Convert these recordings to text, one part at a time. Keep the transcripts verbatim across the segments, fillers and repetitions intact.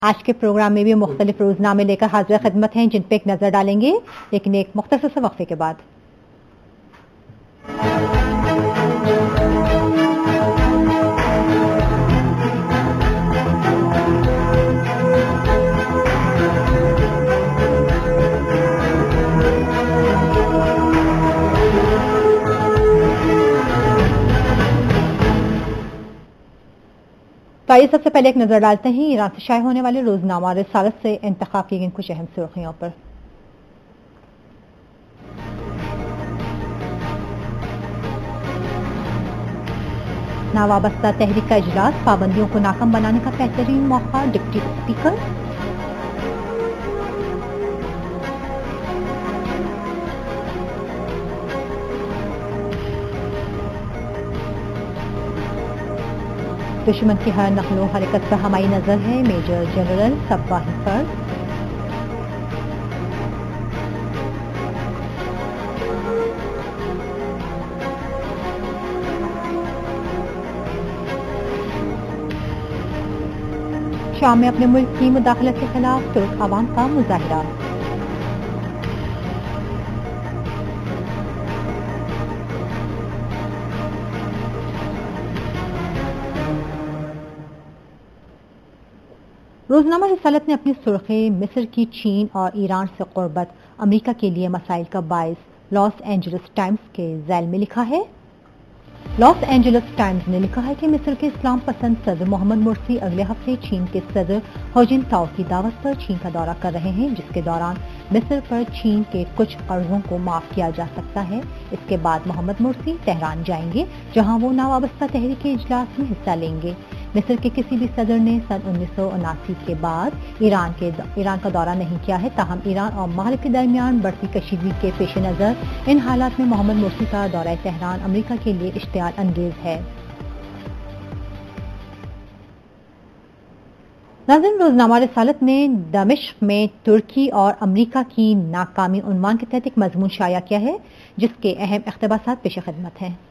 आज के प्रोग्राम में भी मुख्तलिफ रोजनामे लेकर हाजिर खिदमत हैं, जिन पे एक नजर डालेंगे, लेकिन एक मुख्तसर से वक्फे के बाद। तो आइए सबसे पहले एक नजर डालते हैं ईरान से शाये होने वाले रोजनामा रिसालत से इंतखाब की गई कुछ अहम सुर्खियों पर। नावाबस्ता तहरीक का इजलास, पाबंदियों को नाकाम बनाने का बेहतरीन मौका, डिप्टी स्पीकर। दुश्मन की हर नकलो हरकत पर हमारी नजर है, मेजर जनरल सब्बाही पर। शाम में अपने मुल्क की मुदाखलत के खिलाफ तुर्क आवाम का मुजाहिरा। रोजनामा रिसालत ने अपनी सुर्खी मिस्र की चीन और ईरान से कुर्बत अमेरिका के लिए मसाइल का बायस लॉस एंजलिस टाइम्स के झैल में लिखा है। लॉस एंजलिस टाइम्स ने लिखा है कि मिस्र के इस्लाम पसंद सदर मोहम्मद मुर्सी अगले हफ्ते चीन के सदर हो जिनताओ की दावत पर चीन का दौरा कर रहे हैं, जिसके दौरान मिस्र पर चीन के कुछ कर्जों को माफ किया जा सकता है। इसके बाद मोहम्मद मुर्सी तेहरान जाएंगे, जहां वो नावाबस्ता तहरीक के इजलास में हिस्सा लेंगे। मिस्र के किसी भी सदर ने सन उन्नीस सौ उनासी के बाद ईरान के ईरान का दौरा नहीं किया है। ताहम ईरान और मगरिब के दरमियान बढ़ती कशीदगी के पेश नजर इन हालात में मोहम्मद मुर्सी का दौरा तेहरान अमेरिका के लिए इश्तियाल अंगेज है। नाज़रीन, रोजनामा रिसालत ने दमिश्क में तुर्की और अमेरिका की नाकामी उन्वान के तहत एक मजमून शाया किया है, जिसके अहम इख्तिबासात पेश खिदमत हैं।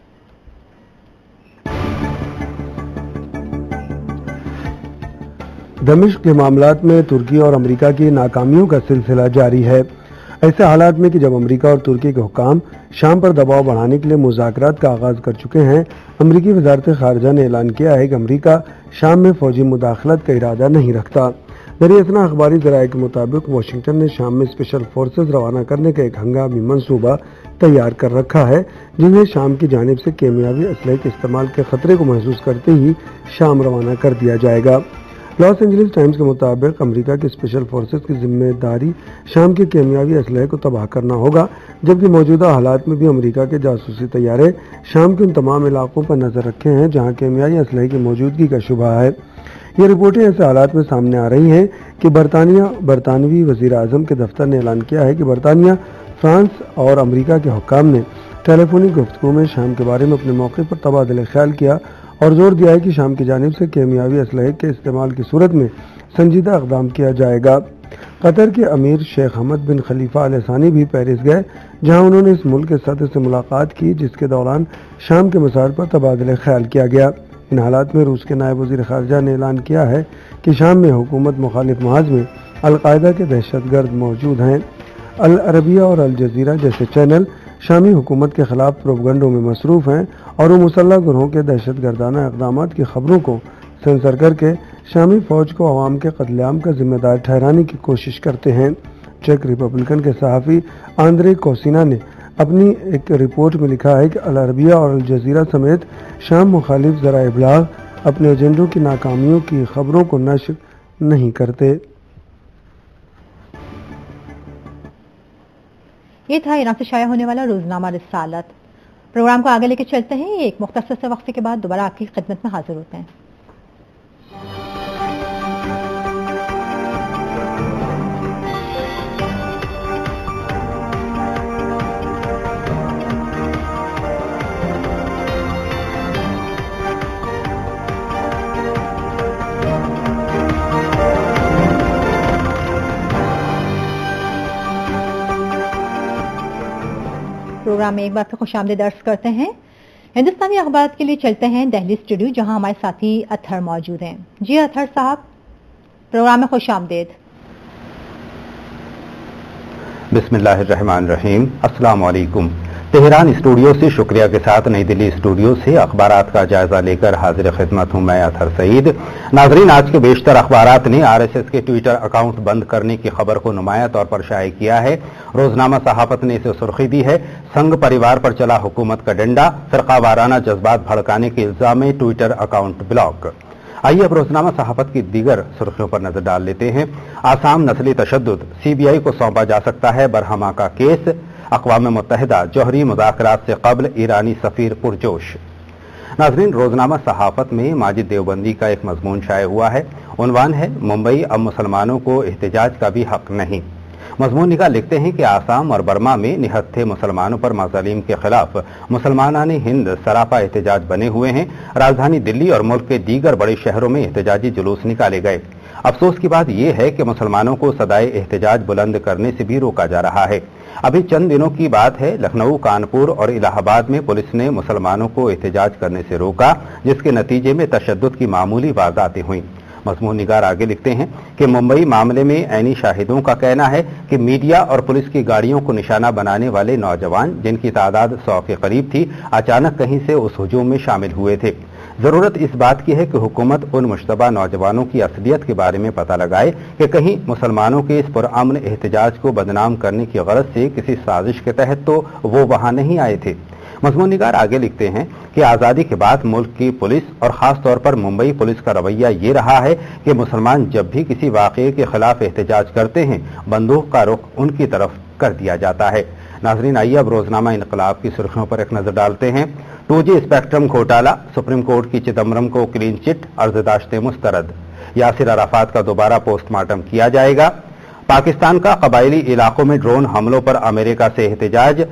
दमिश्क के मामलात में तुर्की और अमेरिका की नाकामियों का सिलसिला जारी है। ऐसे हालात में कि जब अमेरिका और तुर्की के हुक्काम शाम पर दबाव बढ़ाने के लिए मुज़ाकरात का आगाज कर चुके हैं, अमेरिकी वज़ारत ख़ारिजा ने ऐलान किया है कि अमेरिका शाम में फौजी मुदाखलत का इरादा नहीं रखता। दरियासना अखबारी ज़राए के मुताबिक वाशिंगटन ने शाम में स्पेशल फोर्सेज रवाना करने का एक हंगामी मंसूबा तैयार कर रखा है, जिन्हें शाम की जानिब से केमियावी असलहे के इस्तेमाल के खतरे को महसूस करते ही शाम रवाना कर दिया जाएगा। लॉस एंजलिस टाइम्स के मुताबिक अमेरिका की स्पेशल फोर्सेस की जिम्मेदारी शाम के केमियावी असलहे को तबाह करना होगा, जबकि मौजूदा हालात में भी अमेरिका के जासूसी तैयारे शाम के उन तमाम इलाकों पर नजर रखे हैं जहां केमियावी असलहे की मौजूदगी का शुबा है। ये रिपोर्टें ऐसे हालात में सामने आ रही हैं कि बरतानिया बरतानवी वजीर आजम के दफ्तर ने ऐलान किया है कि बरतानिया, फ्रांस और अमेरिका के हुक्काम ने टेलीफोनिक गुफ्तगू में शाम के बारे में अपने मौके पर तबादला ख्याल किया और जोर दिया है कि शाम की जानिब से केमियावी असलहे के इस्तेमाल की सूरत में संजीदा इक़दाम किया जाएगा। कतर के अमीर शेख हमद बिन खलीफा अल सानी भी पेरिस गए, जहां उन्होंने इस मुल्क के सदर से मुलाकात की, जिसके दौरान शाम के मसाइल पर तबादला ख्याल किया गया। इन हालात में रूस के नायब वज़ीर ख़ारिजा ने ऐलान किया है कि शाम में हुकूमत मुखालिफ महाज में अलकायदा के दहशतगर्द मौजूद हैं। अल अरबिया और अल जज़ीरा जैसे चैनल शामी हुकूमत के खिलाफ प्रोपगंडों में मसरूफ हैं और वो मुसल्लह ग्रोहों के दहशतगर्दाना इक़दाम की खबरों को सेंसर करके शामी फौज को अवाम के कत्लेआम का जिम्मेदार ठहराने की कोशिश करते हैं। चेक रिपब्लिकन के सहाफ़ी आंद्रे कोसिना ने अपनी एक रिपोर्ट में लिखा है कि अल अरबिया और अल जज़ीरा समेत शाम मुखालिफ ज़राए इब्लाग अपने एजेंडों की नाकामियों की खबरों को नश्र नहीं करते। ये था ईरान से शाया होने वाला रोजनामा रिसालत। प्रोग्राम को आगे लेके चलते हैं, एक मुख्तसर से वक्फे के बाद दोबारा आपकी खिदमत में हाजिर होते हैं। प्रोग्राम में एक बार फिर खुशामदीद अर्ज करते हैं। हिंदुस्तानी अखबार के लिए चलते हैं दिल्ली स्टूडियो, जहां हमारे साथी अतहर मौजूद हैं। जी अतहर साहब। प्रोग्राम में खुश आमदेद। बिस्मिल्लाहिर्रहमानिर्रहीम। अस्सलाम वालेकुम। तेहरान स्टूडियो से शुक्रिया के साथ नई दिल्ली स्टूडियो से अखबारात का जायजा लेकर हाजिर खिदमत हूं मैं अतहर सईद। नाजरीन, आज के बेशतर अखबारात ने आरएसएस के ट्विटर अकाउंट बंद करने की खबर को नुमाया तौर पर शाये किया है। रोजनामा सहाफत ने इसे सुर्खी दी है, संघ परिवार पर चला हुकूमत का डंडा, फिरका वाराना जज्बात भड़काने के इल्जाम में ट्विटर अकाउंट ब्लॉक। आइए अब रोजनामा सहाफत की दीगर सुर्खियों पर नजर डाल लेते हैं। आसाम नस्ली तशद्दुद, सीबीआई को सौंपा जा सकता है बरहमा का केस। अक़वाम मुत्तहिदा जौहरी मुज़ाकरात से कब्ल ईरानी सफीर पुरजोश। नाज़रीन, रोजनामा सहाफत में माजिद देवबंदी का एक मजमून शाये हुआ है। उन्वान है, मुंबई अब मुसलमानों को एहतजाज का भी हक नहीं। मजमून निगाह लिखते हैं कि आसाम और बर्मा में निहत्थे मुसलमानों पर मज़ालिम के खिलाफ मुसलमानाने हिंद सरापा एहतजाज बने हुए हैं। राजधानी दिल्ली और मुल्क के दीगर बड़े शहरों में एहतजाजी जुलूस निकाले गए। अफसोस की बात यह है कि मुसलमानों को सदाए एहतजाज बुलंद करने से भी रोका जा रहा है। अभी चंद दिनों की बात है, लखनऊ, कानपुर और इलाहाबाद में पुलिस ने मुसलमानों को एहतजाज करने से रोका, जिसके नतीजे में तशद्दुद की मामूली वारदातें हुई। मजमून निगार आगे लिखते हैं कि मुंबई मामले में ऐनी शाहिदों का कहना है कि मीडिया और पुलिस की गाड़ियों को निशाना बनाने वाले नौजवान, जिनकी तादाद सौ के करीब थी, अचानक कहीं से उस हुजूम में शामिल हुए थे। जरूरत इस बात की है कि हुकूमत उन मुश्तबा नौजवानों की असलियत के बारे में पता लगाए कि कहीं मुसलमानों के इस पुरअमन एहतजाज को बदनाम करने की गरज से किसी साजिश के तहत तो वो वहां नहीं आए थे। मजमून निगार आगे लिखते हैं कि आज़ादी के बाद मुल्क की पुलिस और खास तौर पर मुंबई पुलिस का रवैया ये रहा है कि मुसलमान जब भी किसी वाक़ये के खिलाफ एहतजाज करते हैं, बंदूक का रुख उनकी तरफ कर दिया जाता है। नाज़रीन, आइए अब रोजनामा इनकलाब की सुर्खियों पर एक नजर डालते हैं। टू जी स्पेक्ट्रम घोटाला, सुप्रीम कोर्ट की चिदम्बरम को क्लीन चिट, अर्ज़दाश्त मुस्तरद। यासिर अराफात का दोबारा पोस्टमार्टम किया जाएगा। पाकिस्तान का कबायली इलाकों में ड्रोन हमलों पर अमेरिका से एहतजाज।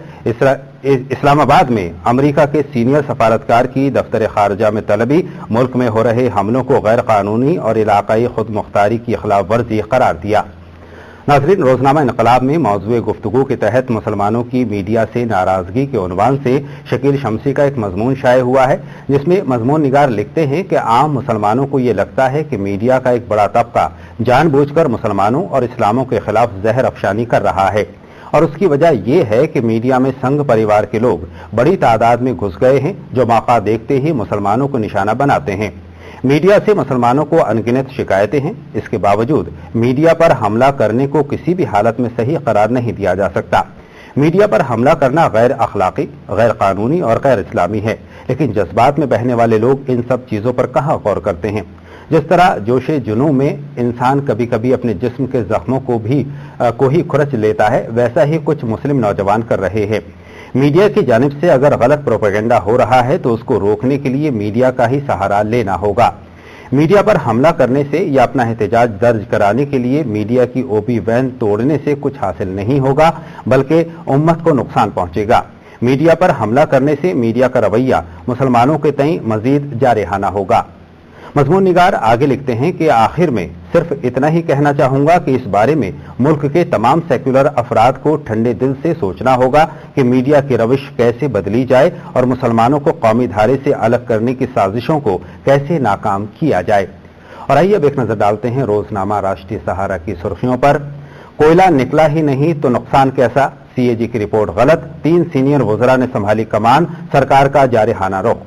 इस्लामाबाद में अमेरिका के सीनियर सफारतकार की दफ्तर खारजा में तलबी। मुल्क में हो रहे हमलों को गैर कानूनी और इलाकाई खुद मुख्तारी की खिलाफ वर्जी करार दिया। नाज़रीन, रोजनामा इनकलाब में मौजूद गुफ्तगू के तहत मुसलमानों की मीडिया से नाराजगी के उन्वान से शकील शमसी का एक मजमून शाये हुआ है, जिसमें मजमून निगार लिखते हैं कि आम मुसलमानों को ये लगता है कि मीडिया का एक बड़ा तबका जानबूझकर मुसलमानों और इस्लामों के खिलाफ जहर अफशानी कर रहा है, और उसकी वजह यह है कि मीडिया में संघ परिवार के लोग बड़ी तादाद में घुस गए हैं, जो मौका देखते ही मुसलमानों को निशाना बनाते हैं। मीडिया से मुसलमानों को अनगिनत शिकायतें हैं। इसके बावजूद मीडिया पर हमला करने को किसी भी हालत में सही करार नहीं दिया जा सकता। मीडिया पर हमला करना गैर अखलाकी, गैर कानूनी और गैर इस्लामी है, लेकिन जज्बात में बहने वाले लोग इन सब चीजों पर कहाँ गौर करते हैं। जिस तरह जोशे जुनून में इंसान कभी कभी अपने जिस्म के जख्मों को भी आ, को ही खुरच लेता है, वैसा ही कुछ मुस्लिम नौजवान कर रहे हैं। मीडिया की जानिब से अगर गलत प्रोपेगेंडा हो रहा है तो उसको रोकने के लिए मीडिया का ही सहारा लेना होगा। मीडिया पर हमला करने से या अपना एहतजाज दर्ज कराने के लिए मीडिया की ओपी वैन तोड़ने से कुछ हासिल नहीं होगा, बल्कि उम्मत को नुकसान पहुंचेगा। मीडिया पर हमला करने से मीडिया का रवैया मुसलमानों के तई मजीद जारहाना होगा। मजमून निगार आगे लिखते हैं कि आखिर में सिर्फ इतना ही कहना चाहूंगा कि इस बारे में मुल्क के तमाम सेक्युलर अफराद को ठंडे दिल से सोचना होगा कि मीडिया की रविश कैसे बदली जाए और मुसलमानों को कौमी धारे से अलग करने की साजिशों को कैसे नाकाम किया जाए। और आइए अब एक नजर डालते हैं रोजनामा राष्ट्रीय सहारा की सुर्खियों पर। कोयला निकला ही नहीं तो नुकसान कैसा, सीएजी की रिपोर्ट गलत, तीन सीनियर वज़रा ने संभाली कमान, सरकार का जारहाना रुख।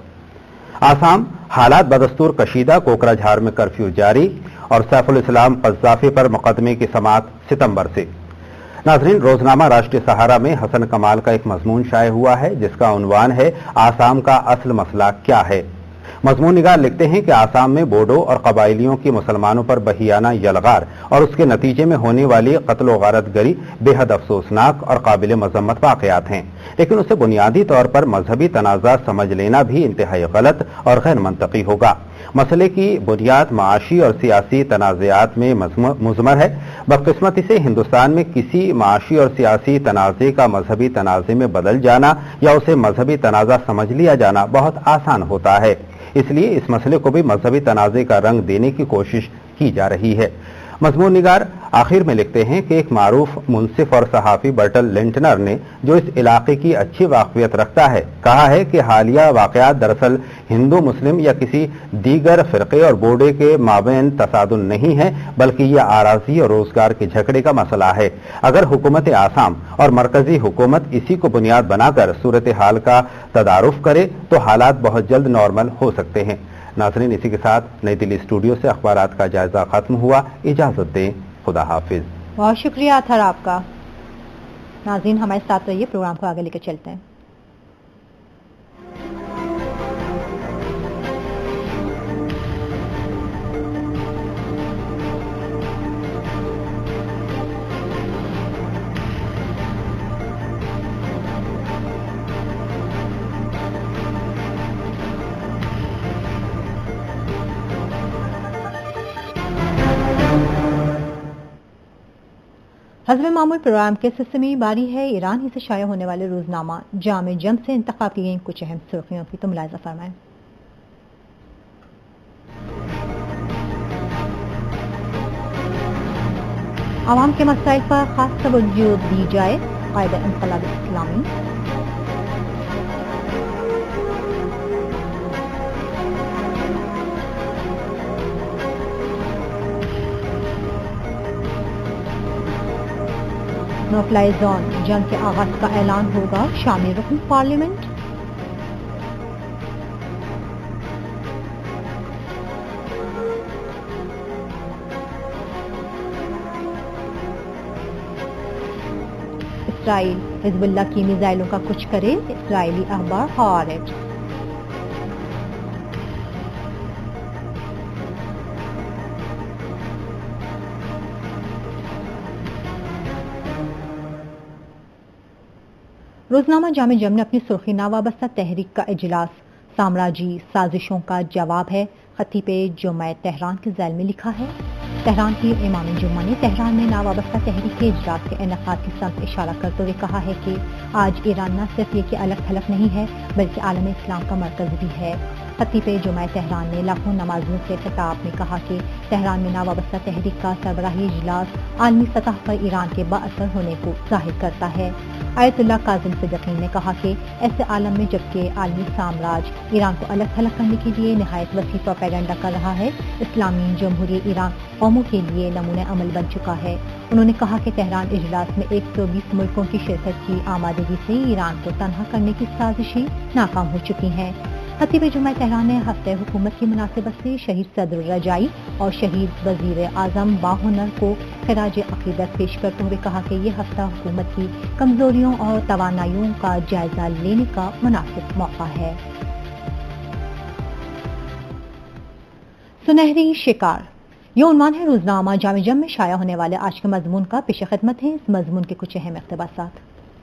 आसाम हालात बदस्तूर कशीदा, कोकराझार में कर्फ्यू जारी, और सैफुल इस्लाम कज़्ज़ाफ़ी पर मुकदमे की समाअत सितंबर से। नाज़रीन, रोजनामा राष्ट्रीय सहारा में हसन कमाल का एक मजमून शाये हुआ है, जिसका उन्वान है आसाम का असल मसला क्या है। मजमून निगार लिखते हैं कि आसाम में बोडो और कबायलियों की मुसलमानों पर बहियाना यलगार और उसके नतीजे में होने वाली कत्ल गारतगरी बेहद अफसोसनाक और काबिल मजम्मत वाक़यात हैं, लेकिन उसे बुनियादी तौर पर मजहबी तनाज़ा समझ लेना भी इंतहाई गलत और गैर मंतकी होगा। मसले की बुनियाद माशी और सियासी तनाज़ात में मुज़मर है। बदकिस्मती से हिंदुस्तान में किसी माशी और सियासी तनाज़े का मजहबी तनाज़े में बदल जाना या उसे मजहबी तनाज़ा समझ लिया जाना बहुत आसान होता है। इसलिए इस मसले को भी मजहबी तनाज़े का रंग देने की कोशिश की जा रही है। मजमून निगार آخر میں لکھتے ہیں کہ ایک معروف منصف اور صحافی برٹل لنٹنر نے، جو اس علاقے کی اچھی واقفیت رکھتا ہے، کہا ہے کہ حالیہ واقعات دراصل ہندو مسلم یا کسی دیگر فرقے اور بوڑے کے مابین تصادم نہیں ہے، بلکہ یہ آراضی اور روزگار کے جھگڑے کا مسئلہ ہے۔ اگر حکومت آسام اور مرکزی حکومت اسی کو بنیاد بنا کر صورتحال کا تدارک کرے تو حالات بہت جلد نارمل ہو سکتے ہیں۔ ناظرین، اسی کے ساتھ نئی دلی اسٹوڈیو سے اخبارات کا جائزہ ختم ہوا۔ اجازت دیں، خدا حافظ۔ بہت شکریہ اطہر آپ کا۔ ناظرین، ہمارے ساتھ رہیے، پروگرام کو آگے لے کے چلتے ہیں۔ حسب معمول پروگرام کے سلسلے میں باری ہے ایران ہی سے شائع ہونے والے روزنامہ جامع جم سے انتخاب کی گئی کچھ اہم سرخیوں کی، تو ملاحظہ فرمائیں۔ عوام کے مسائل پر خاص توجہ دی جائے، قائد انقلاب اسلامی۔ نو فلائی زون، جنگ کے آغاز کا اعلان ہوگا، شامی رکن پارلیمنٹ۔ اسرائیل حزب اللہ کی میزائلوں کا کچھ کرے، اسرائیلی اخبار ہارٹس۔ روزنامہ جامع جم نے اپنی سرخی ناوابستہ تحریک کا اجلاس سامراجی سازشوں کا جواب ہے، خطیب جمعہ تہران کے ذیل میں لکھا ہے۔ تہران کی امام جمعہ نے تہران میں ناوابستہ تحریک کے اجلاس کے انعقاد کی سمت اشارہ کرتے ہوئے کہا ہے کہ آج ایران نہ صرف یہ کہ الگ تھلگ نہیں ہے بلکہ عالم اسلام کا مرکز بھی ہے۔ خطیب جمعہ تہران نے لاکھوں نمازیوں سے خطاب میں کہا کہ تہران میں ناوابستہ تحریک کا سربراہی اجلاس عالمی سطح پر ایران کے بااثر ہونے کو ظاہر کرتا ہے۔ آیت اللہ کاظم صدیقی نے کہا کہ ایسے عالم میں جبکہ عالمی سامراج ایران کو الگ تھلگ کرنے کے لیے نہایت وسیع پروپیگنڈا کر رہا ہے، اسلامی جمہوریہ ایران قوموں کے لیے نمونہ عمل بن چکا ہے۔ انہوں نے کہا کہ تہران اجلاس میں ایک سو بیس ملکوں کی شرکت کی آمادگی سے ایران کو تنہا کرنے کی سازشیں ناکام ہو چکی ہیں۔ خطیب جمعہ تہران نے ہفتہ حکومت کی مناسبت سے شہید صدر الرجائی اور شہید وزیر اعظم باہنر کو خراج عقیدت پیش کرتے ہوئے کہا کہ یہ ہفتہ حکومت کی کمزوریوں اور توانائیوں کا جائزہ لینے کا مناسب موقع ہے۔ سنہری شکار، یہ عنوان ہے روزنامہ جامع جم میں شائع ہونے والے آج کے مضمون کا۔ پیش خدمت ہے اس مضمون کے کچھ اہم اقتباسات۔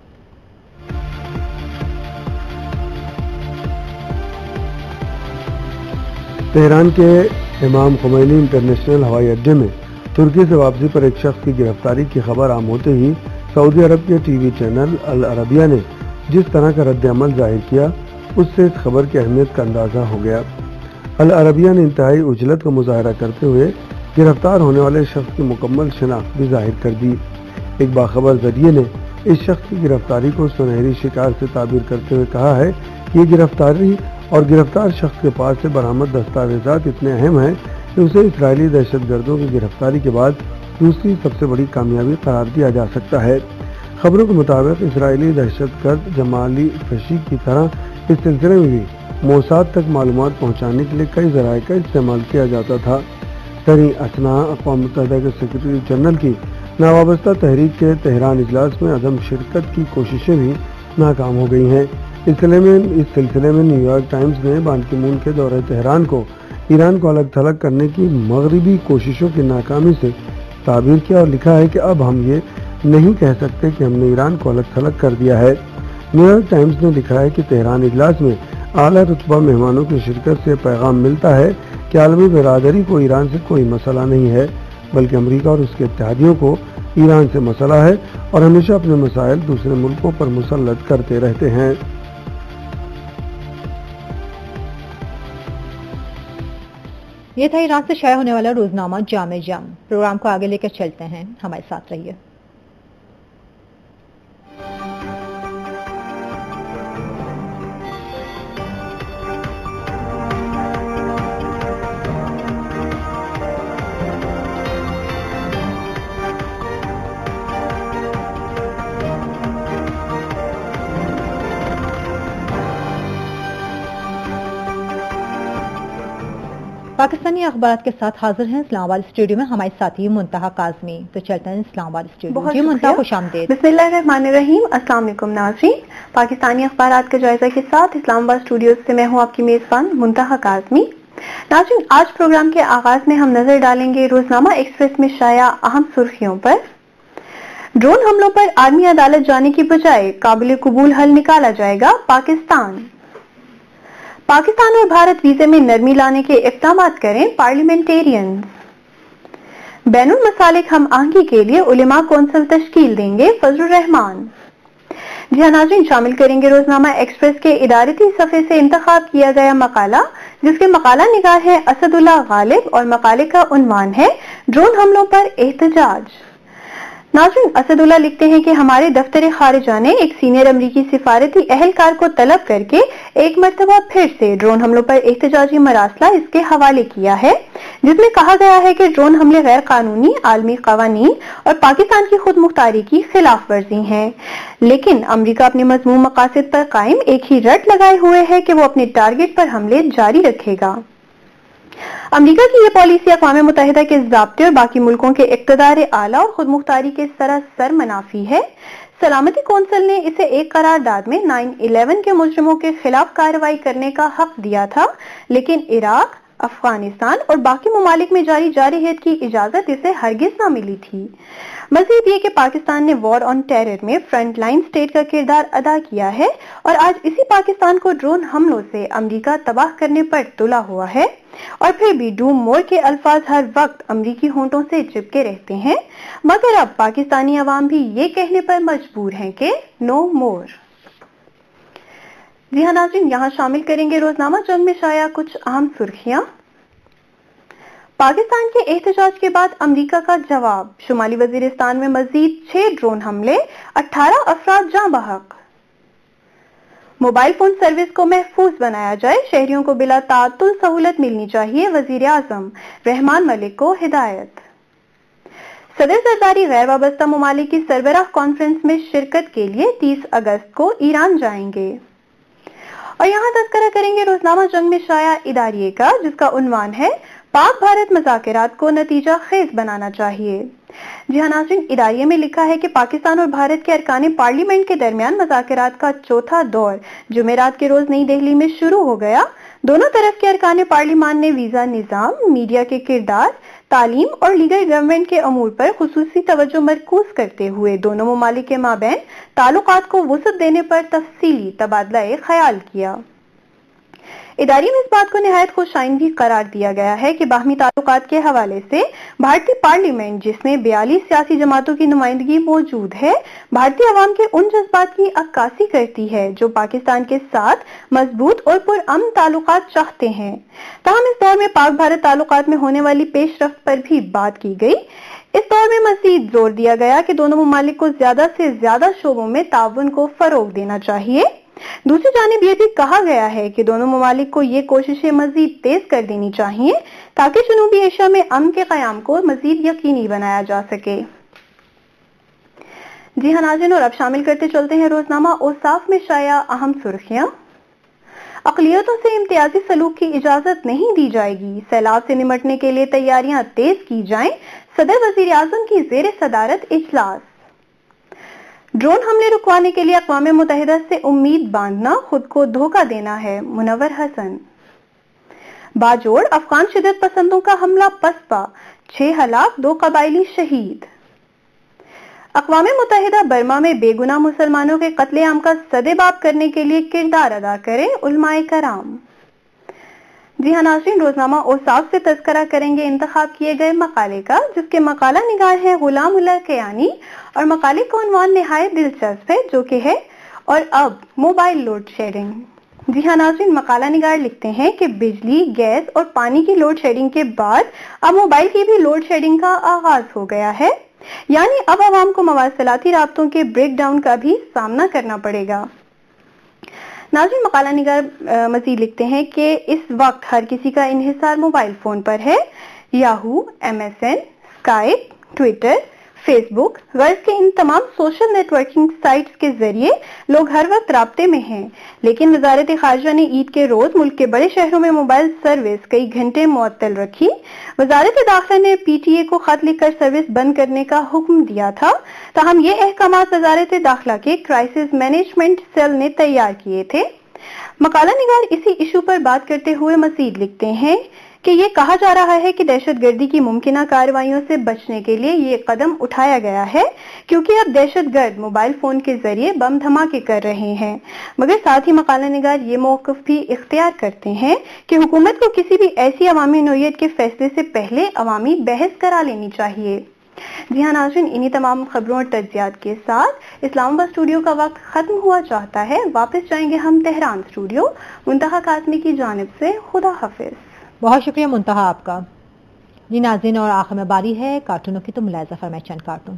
تہران کے امام خمینی انٹرنیشنل ہوائی اڈے میں ترکی سے واپسی پر ایک شخص کی گرفتاری کی خبر عام ہوتے ہی سعودی عرب کے ٹی وی چینل العربیہ نے جس طرح کا رد عمل ظاہر کیا، اس سے اس خبر کی اہمیت کا اندازہ ہو گیا۔ العربیہ نے انتہائی عجلت کا مظاہرہ کرتے ہوئے گرفتار ہونے والے شخص کی مکمل شناخت بھی ظاہر کر دی۔ ایک باخبر ذریعے نے اس شخص کی گرفتاری کو سنہری شکار سے تعبیر کرتے ہوئے کہا ہے کہ یہ گرفتاری اور گرفتار شخص کے پاس سے برآمد دستاویزات اتنے اہم ہیں کہ اسے اسرائیلی دہشت گردوں کی گرفتاری کے بعد دوسری سب سے بڑی کامیابی قرار دیا جا سکتا ہے۔ خبروں کے مطابق اسرائیلی دہشت گرد جمالی فشی کی طرح اس سلسلے میں بھی موساد تک معلومات پہنچانے کے لیے کئی ذرائع کا استعمال کیا جاتا تھا۔ سری اسنا اقوام متحدہ کے سیکرٹری جنرل کی ناوابستہ تحریک کے تہران اجلاس میں عدم شرکت کی کوششیں بھی ناکام ہو گئی ہیں۔ اس سلسلے میں اس سلسلے میں نیو یارک ٹائمز نے بان کی مون کے دورہ تہران کو ایران کو الگ تھلگ کرنے کی مغربی کوششوں کی ناکامی سے تعبیر کیا اور لکھا ہے کہ اب ہم یہ نہیں کہہ سکتے کہ ہم نے ایران کو الگ تھلگ کر دیا ہے۔ نیو یارک ٹائمز نے لکھا ہے کہ تہران اجلاس میں اعلیٰ رتبہ مہمانوں کی شرکت سے پیغام ملتا ہے کہ عالمی برادری کو ایران سے کوئی مسئلہ نہیں ہے، بلکہ امریکہ اور اس کے اتحادیوں کو ایران سے مسئلہ ہے اور ہمیشہ اپنے مسائل دوسرے ملکوں پر مسلط کرتے رہتے ہیں۔ یہ تھا ایران سے شائع ہونے والا روزنامہ جام جم. پروگرام کو آگے لے کر چلتے ہیں، ہمارے ساتھ رہیے. پاکستانی اخبارات کے ساتھ حاضر ہیں اسلام آباد اسٹوڈیو میں ہمارے ساتھی منتہا کاظمی. تو چلتے ہیں اسلام آباد اسٹوڈیو. جی منتہا، خوش آمدید. بسم اللہ الرحمن الرحیم. السلام علیکم ناظرین. پاکستانی اخبارات کے جائزہ کے ساتھ اسلام آباد اسٹوڈیو سے میں ہوں آپ کی میزبان منتہا کاظمی. ناظرین، آج پروگرام کے آغاز میں ہم نظر ڈالیں گے روزنامہ ایکسپریس میں شائع اہم سرخیوں پر. ڈرون حملوں پر عالمی عدالت جانے کی بجائے قابل قبول حل نکالا جائے گا. پاکستان پاکستان اور بھارت ویزے میں نرمی لانے کے اقدامات کریں. پارلیمنٹیرینز بین المسالک ہم آہنگی کے لیے علماء کونسل تشکیل دیں گے. فضل الرحمان. جی ہاں ناظرین، شامل کریں گے روزنامہ ایکسپریس کے ادارتی صفحے سے انتخاب کیا گیا مقالہ، جس کے مقالہ نگار ہے اسد اللہ غالب اور مقالے کا عنوان ہے ڈرون حملوں پر احتجاج. ناظرین، اسد اللہ لکھتے ہیں کہ ہمارے دفتر خارجہ نے ایک سینئر امریکی سفارتی اہلکار کو طلب کر کے ایک مرتبہ پھر سے ڈرون حملوں پر احتجاجی مراسلہ اس کے حوالے کیا ہے، جس میں کہا گیا ہے کہ ڈرون حملے غیر قانونی، عالمی قوانین اور پاکستان کی خود مختاری کی خلاف ورزی ہیں. لیکن امریکہ اپنے مضمون مقاصد پر قائم ایک ہی رٹ لگائے ہوئے ہے کہ وہ اپنے ٹارگٹ پر حملے جاری رکھے گا. امریکہ کی یہ پالیسی اقوام متحدہ کے ضابطے اور باقی ملکوں کے اقتدار اعلیٰ اور خود مختاری کے سراسر منافی ہے. سلامتی کونسل نے اسے ایک قرارداد میں نائن الیون کے مجرموں کے خلاف کارروائی کرنے کا حق دیا تھا، لیکن عراق، افغانستان اور باقی ممالک میں جاری جارحیت کی اجازت اسے ہرگز نہ ملی تھی. مزید یہ کہ پاکستان نے وار آن ٹیرر میں فرنٹ لائن سٹیٹ کا کردار ادا کیا ہے اور آج اسی پاکستان کو ڈرون حملوں سے امریکہ تباہ کرنے پر تلا ہوا ہے، اور پھر بھی ڈوم مور کے الفاظ ہر وقت امریکی ہونٹوں سے چپکے رہتے ہیں. مگر اب پاکستانی عوام بھی یہ کہنے پر مجبور ہیں کہ نو مور. جی ہاں ناظرین، یہاں شامل کریں گے روزنامہ جنگ میں شائع کچھ اہم سرخیاں. پاکستان کے احتجاج کے بعد امریکہ کا جواب. شمالی وزیرستان میں مزید چھ ڈرون حملے، اٹھارہ افراد جاں بحق. موبائل فون سروس کو محفوظ بنایا جائے، شہریوں کو بلا تعطل سہولت ملنی چاہیے. وزیر اعظم رحمان ملک کو ہدایت. صدر زرداری غیر وابستہ ممالک کی سربراہ کانفرنس میں شرکت کے لیے تیس اگست کو ایران جائیں گے. اور یہاں تذکرہ کریں گے روزنامہ جنگ میں شائع اداریے کا، جس کا عنوان ہے پاک بھارت مذاکرات کو نتیجہ خیز بنانا چاہیے. جی ہاں ناظرین، اداریے میں لکھا ہے کہ پاکستان اور بھارت کے ارکان پارلیمنٹ کے درمیان مذاکرات کا چوتھا دور جمعرات کے روز نئی دہلی میں شروع ہو گیا. دونوں طرف کے ارکان پارلیمان نے ویزا نظام، میڈیا کے کردار، تعلیم اور لیگر گورنمنٹ کے امور پر خصوصی توجہ مرکوز کرتے ہوئے دونوں ممالک کے مابین تعلقات کو وسعت دینے پر تفصیلی تبادلہ خیال کیا. ادارے میں اس بات کو نہایت خوش آئندگی قرار دیا گیا ہے کہ باہمی تعلقات کے حوالے سے بھارتی پارلیمنٹ، جس میں بیالیس سیاسی جماعتوں کی نمائندگی موجود ہے، بھارتی عوام کے ان جذبات کی عکاسی کرتی ہے جو پاکستان کے ساتھ مضبوط اور پرامن تعلقات چاہتے ہیں. تاہم اس دور میں پاک بھارت تعلقات میں ہونے والی پیش رفت پر بھی بات کی گئی. اس دور میں مزید زور دیا گیا کہ دونوں ممالک کو زیادہ سے زیادہ شعبوں میں تعاون کو فروغ دینا چاہیے. دوسری جانب یہ بھی کہا گیا ہے کہ دونوں ممالک کو یہ کوششیں مزید تیز کر دینی چاہیے تاکہ جنوبی ایشیا میں امن کے قیام کو مزید یقینی بنایا جا سکے. جی ہاں ناظرین، اور اب شامل کرتے چلتے ہیں روزنامہ اوصاف میں شائع اہم سرخیاں. اقلیتوں سے امتیازی سلوک کی اجازت نہیں دی جائے گی، سیلاب سے نمٹنے کے لیے تیاریاں تیز کی جائیں. صدر وزیر اعظم کی زیر صدارت اجلاس. ڈرون حملے رکوانے کے لیے اقوام متحدہ سے امید باندھنا خود کو دھوکہ دینا ہے. منور حسن. باجوڑ افغان شدت پسندوں کا حملہ پسپا، چھ ہلاک، دو قبائلی شہید. اقوام متحدہ برما میں بے گناہ مسلمانوں کے قتل عام کا سدباب کرنے کے لیے کردار ادا کرے. علماء کرام. جی ہاں ناظرین، روزنامہ اوصاف سے تذکرہ کریں گے انتخاب کیے گئے مقالے کا، جس کے مقالہ نگار ہے غلام اللہ کیانی، اور مقالے کا عنوان نہایت دلچسپ ہے، جو کہ ہے اور اب موبائل لوڈ شیڈنگ. جی ہاں ناظرین، مقالہ نگار لکھتے ہیں کہ بجلی، گیس اور پانی کی لوڈ شیڈنگ کے بعد اب موبائل کی بھی لوڈ شیڈنگ کا آغاز ہو گیا ہے، یعنی اب عوام کو مواصلاتی رابطوں کے بریک ڈاؤن کا بھی سامنا کرنا پڑے گا۔ ناظرین، مقالہ نگار مزید لکھتے ہیں کہ اس وقت ہر کسی کا انحصار موبائل فون پر ہے۔ Yahoo, M S N, Skype, Twitter, Facebook, غرض کے ان تمام سوشل نیٹ ورکنگ سائٹس کے ذریعے لوگ ہر وقت رابطے میں ہیں، لیکن وزارت خارجہ نے عید کے روز ملک کے بڑے شہروں میں موبائل سروس کئی گھنٹے معطل رکھی۔ وزارت داخلہ نے پی ٹی اے کو خط لکھ کر سروس بند کرنے کا حکم دیا تھا، تاہم یہ احکامات وزارت داخلہ کے کرائسس مینجمنٹ سیل نے تیار کیے تھے۔ مقالہ نگار اسی ایشو پر بات کرتے ہوئے مزید لکھتے ہیں کہ یہ کہا جا رہا ہے کہ دہشت گردی کی ممکنہ کارروائیوں سے بچنے کے لیے یہ قدم اٹھایا گیا ہے، کیونکہ اب دہشت گرد موبائل فون کے ذریعے بم دھماکے کر رہے ہیں، مگر ساتھ ہی مقالہ نگار یہ موقف بھی اختیار کرتے ہیں کہ حکومت کو کسی بھی ایسی عوامی نوعیت کے فیصلے سے پہلے عوامی بحث کرا لینی چاہیے۔ جی ہاں ناظرین، انہی تمام خبروں اور تجزیات کے ساتھ اسلام آباد اسٹوڈیو کا وقت ختم ہوا چاہتا ہے۔ واپس جائیں گے ہم تہران اسٹوڈیو۔ منتہا قاسمی کی جانب سے خدا حافظ۔ بہت شکریہ منتہا آپ کا۔ جی ناظرین، اور آخر میں باری ہے کارٹونوں کی، تو ملاحظہ فرمائیں چند کارٹون۔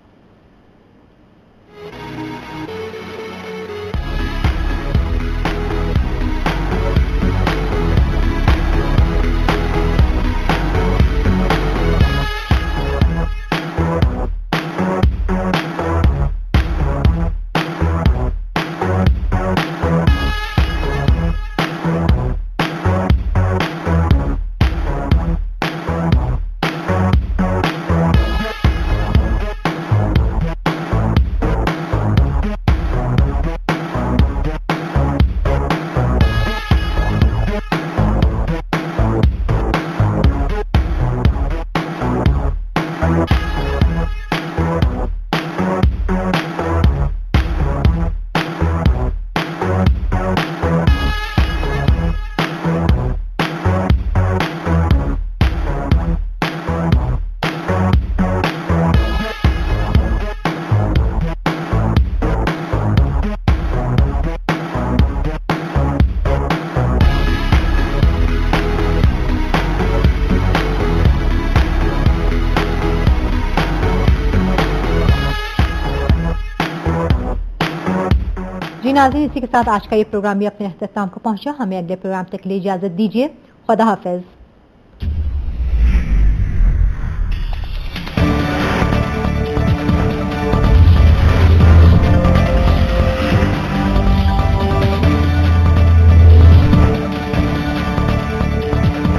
جی ناظرین، اسی کے ساتھ آج کا یہ پروگرام بھی اپنے اختتام کو پہنچا۔ ہمیں اگلے پروگرام تک کے لیے اجازت دیجیے۔ خدا حافظ۔